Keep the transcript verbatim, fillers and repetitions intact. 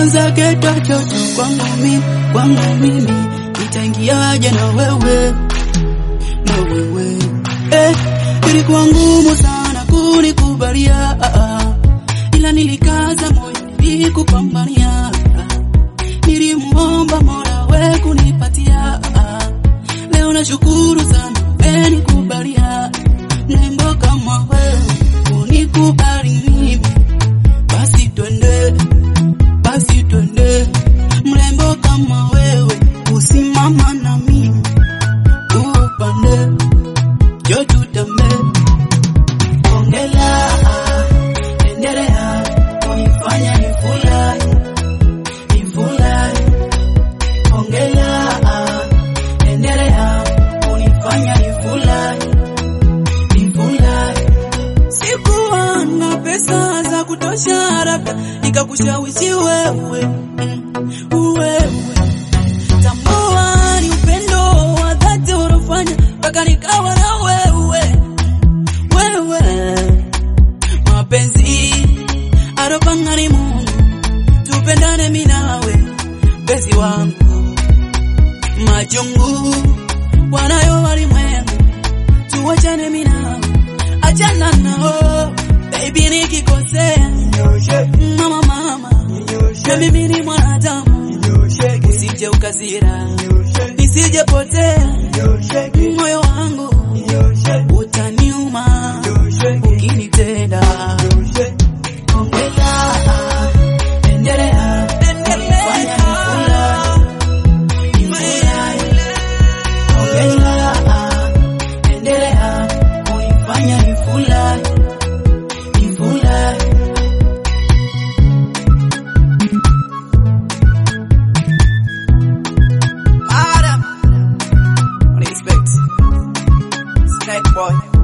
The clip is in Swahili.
kwanza geto chocho kwangu mimi, kwangu mimi nitaingiaje na wewe, na wewe eh, ilikuwa ngumu sana kunikubalia, ila nilikaza moyo nilikupambania, nilimuomba Mola wewe kunipatia, leo nashukuru sana umenikubalia, mrembo kama wewe unikubali mimi, basi twende, basi twende, mrembo kama wewe usimama na mimi, upande jo tutambe, ongela endelea kunifanya nifurahi, nifurahi, ongela endelea kunifanya nifurahi, nifurahi. Sikuwa na pesa za kutosha haraka nikakushawishi wewe, wewe tambua ni upendo wa dhati unafanya mpaka nikawa na wewe, wewe mapenzi alopanga ni Mungu, tupendane mimi nawe penzi wangu, machungu wanayo walimwengu, tuachane mimi nawe, achana nao baby, nikikosea mama mama, na mimi ni mwanadamu, usije ukazira, nisije potea, moyo wangu utaniuma ukinitenda, ongela endelea kunifanya nifurahi, ongela endelea kunifanya nifurahi, nifurahi. Respect, Snack Boy.